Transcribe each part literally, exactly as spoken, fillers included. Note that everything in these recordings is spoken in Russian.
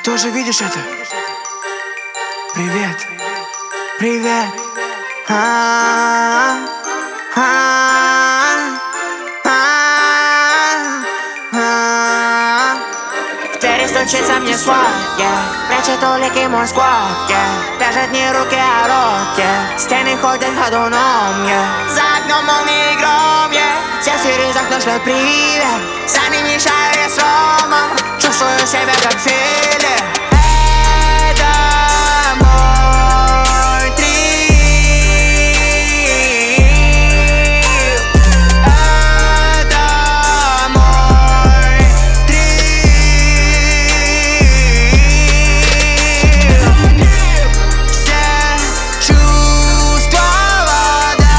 тоже видишь это? Привет, привет. А-а-а, а-а-а, а-а-а. Перестучится мне свой, yeah. Прячет улики мой сквот, yeah. Держит не руки, а рот, yeah. Стены ходят ходуном, yeah. За окном молнии и гром, yeah. Все через окно шлют привет. За ним мешаю я с ромом. Чувствую себя как в фильме. Это мой трип. Это мой трип. Все чувства вода.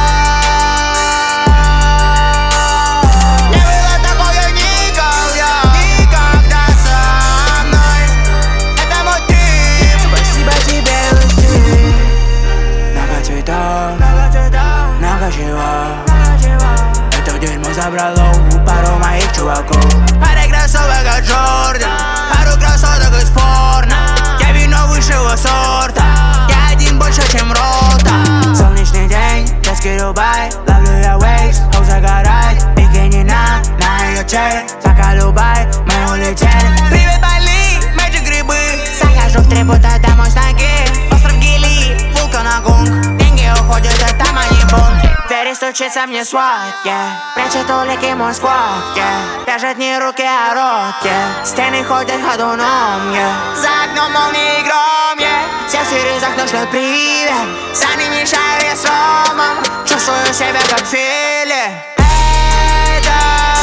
Не было такое никогда, никогда со мной. Это мой трип. Спасибо тебе, Луси. Много цветов, много чего. Это дерьмо забрало пару моих чуваков. Паре кроссовок от Джордан, пару красоток из порно. Я вино высшего сорта, я один больше, чем рота. Солнечный день, детский Дубай. Ловлю я waves, хоу загорай. Бикини на, на ее теле. Пока Дубай, мы улетели. Привет, Бали, Мэджик грибы. Захожу в три, будто домой с ноги. Остров Гили, Вулканагунг. Деньги уходят, это мои бунт. Перестучится мне сват, yeah. Прячет улики мой сквот, yeah. Держит не руки, а рот, yeah. Стены ходят ходуном, yeah. За окном молнии и гром, yeah. Все через окно шлют привет. За ним мешаю я с ромом. Чувствую себя как в фильме. Это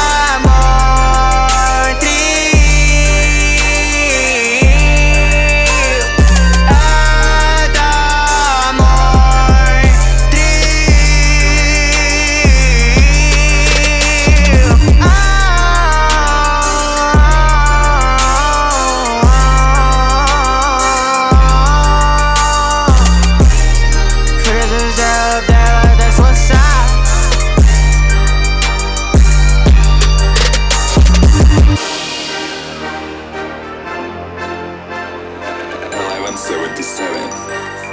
мой трип. Это мой трип. Freezes up there, that's what's up. eleven seventy-seven.